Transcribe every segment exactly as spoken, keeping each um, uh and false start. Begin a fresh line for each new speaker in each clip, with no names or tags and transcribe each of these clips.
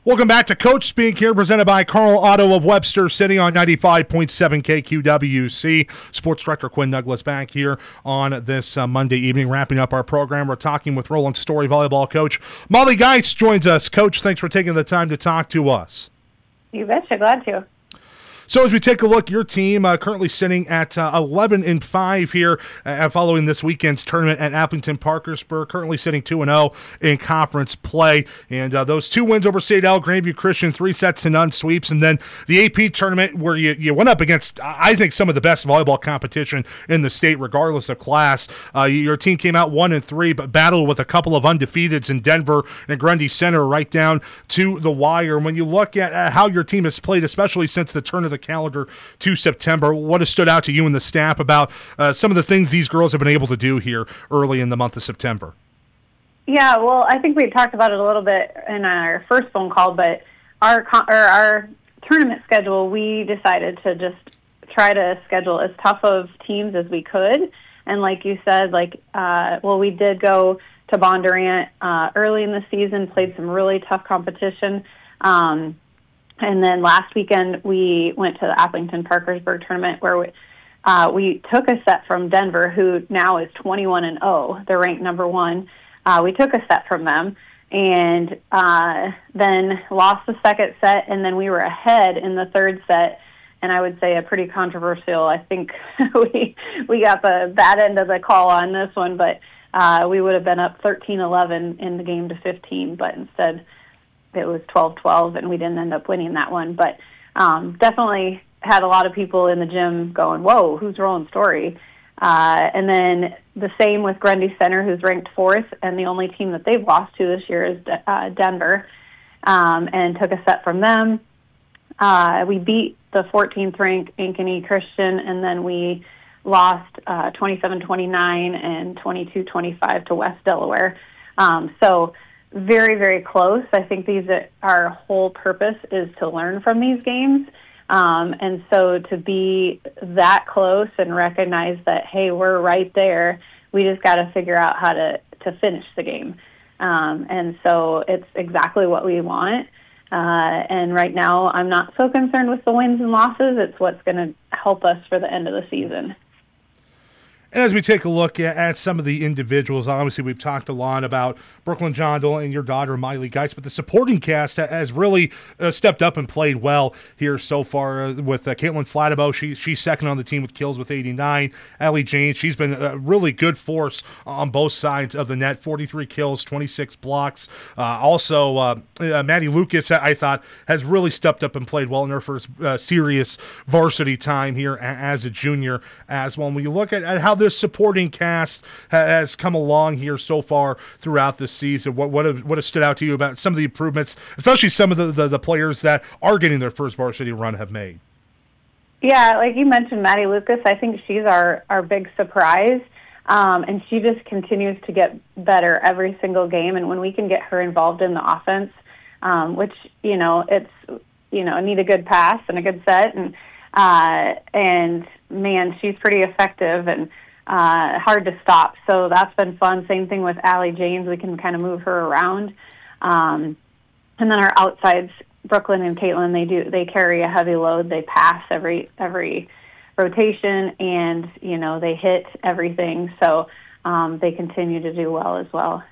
Welcome back to Coach Speak here, presented by Carl Auto of Webster City on ninety-five point seven K Q W C. Sports Director Quinn Douglas back here on this uh, Monday evening, wrapping up our program. We're talking with Roland Story volleyball coach Molly Geist joins us. Coach, thanks for taking the time to talk to us.
You betcha, glad to.
So as we take a look, your team uh, currently sitting at uh, eleven and five here uh, following this weekend's tournament at Appleton Parkersburg, currently sitting two and oh in conference play. And uh, those two wins over Sadell, Grandview Christian, three sets to none sweeps, and then the A P tournament where you, you went up against, I think, some of the best volleyball competition in the state, regardless of class. Uh, your team came out one and three, but battled with a couple of undefeateds in Denver and Grundy Center right down to the wire. And when you look at uh, how your team has played, especially since the turn of the calendar to September, what has stood out to you and the staff about uh, some of the things these girls have been able to do here early in the month of September?
Yeah, well, I think we talked about it a little bit in our first phone call, but our or our tournament schedule, we decided to just try to schedule as tough of teams as we could. And like you said, like, uh, well, we did go to Bondurant uh, early in the season, played some really tough competition. Um, And then last weekend, we went to the Appleton Parkersburg tournament where we, uh, we took a set from Denver, who now is twenty-one and oh. They're ranked number one. Uh, we took a set from them and uh, then lost the second set, and then we were ahead in the third set. And I would say a pretty controversial, I think we we got the bad end of the call on this one, but uh, we would have been up thirteen eleven in the game to fifteen, but instead it was twelve twelve, and we didn't end up winning that one. But um, definitely had a lot of people in the gym going, whoa, who's Roland Story? Uh, and then the same with Grundy Center, who's ranked fourth, and the only team that they've lost to this year is De- uh, Denver, um, and took a set from them. Uh, we beat the fourteenth ranked Ankeny Christian, and then we lost uh, twenty-seven twenty-nine and twenty-two twenty-five to West Delaware. Um, so very, very close. I think these are, our whole purpose is to learn from these games. Um, and so to be that close and recognize that, hey, we're right there, we just got to figure out how to, to finish the game. Um, and so it's exactly what we want. Uh, and right now I'm not so concerned with the wins and losses. It's what's going to help us for the end of the season.
And as we take a look at, at some of the individuals, obviously we've talked a lot about Brooklyn Jondal and your daughter, Miley Geist, but the supporting cast has really uh, stepped up and played well here so far uh, with uh, Caitlin Flattabo. She, she's second on the team with kills with eighty-nine. Allie James, she's been a really good force on both sides of the net, forty-three kills, twenty-six blocks. Uh, also, uh, uh, Maddie Lucas, I thought, has really stepped up and played well in her first uh, serious varsity time here as a junior as well. And when you look at, at how this supporting cast has come along here so far throughout the season, what what have, what has stood out to you about some of the improvements, especially some of the, the, the players that are getting their first varsity run have made?
Yeah, like you mentioned, Maddie Lucas, I think she's our, our big surprise, um, and she just continues to get better every single game, and when we can get her involved in the offense, um, which, you know, it's, you know, need a good pass and a good set, and uh, and man, she's pretty effective, and Uh, hard to stop. So that's been fun. Same thing with Allie James. We can kind of move her around. Um, and then our outsides, Brooklyn and Caitlin, they do, they carry a heavy load. They pass every, every rotation, and, you know, they hit everything. So um, they continue to do well as well.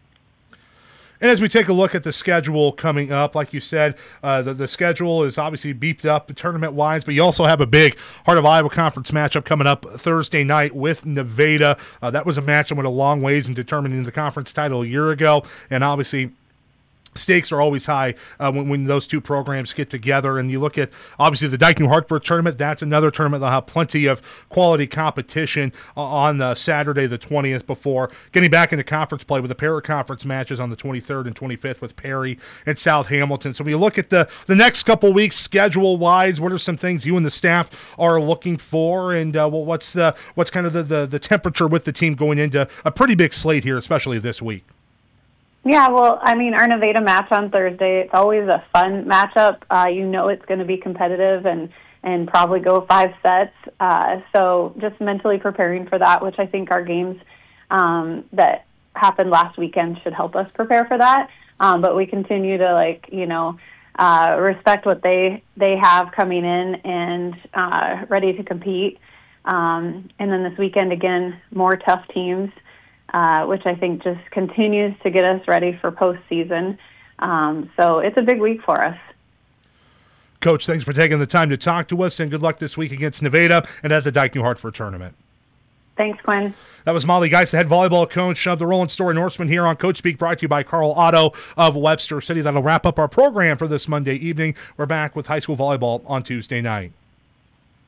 And as we take a look at the schedule coming up, like you said, uh, the, the schedule is obviously beefed up tournament-wise, but you also have a big Heart of Iowa Conference matchup coming up Thursday night with Nevada. Uh, that was a match that went a long ways in determining the conference title a year ago, and obviously stakes are always high uh, when, when those two programs get together. And you look at, obviously, the Dike New Hartford tournament. That's another tournament that'll have plenty of quality competition uh, on uh, Saturday the twentieth before getting back into conference play with the para-conference matches on the twenty-third and twenty-fifth with Perry and South Hamilton. So when you look at the, the next couple weeks schedule-wise, what are some things you and the staff are looking for? And uh, well, what's the what's kind of the, the, the temperature with the team going into a pretty big slate here, especially this week?
Yeah, well, I mean, our Nevada match on Thursday, it's always a fun matchup. Uh, you know it's going to be competitive and, and probably go five sets. Uh, so just mentally preparing for that, which I think our games um, that happened last weekend should help us prepare for that. Um, but we continue to, like, you know, uh, respect what they, they have coming in and uh, ready to compete. Um, and then this weekend, again, more tough teams, uh, which I think just continues to get us ready for postseason. Um, so it's a big week for us.
Coach, thanks for taking the time to talk to us, and good luck this week against Nevada and at the Dike New Hartford tournament.
Thanks, Quinn.
That was Molly Geist, the head volleyball coach of the Roland Story Norsemen here on Coach Speak, brought to you by Carl Otto of Webster City. That'll wrap up our program for this Monday evening. We're back with high school volleyball on Tuesday night.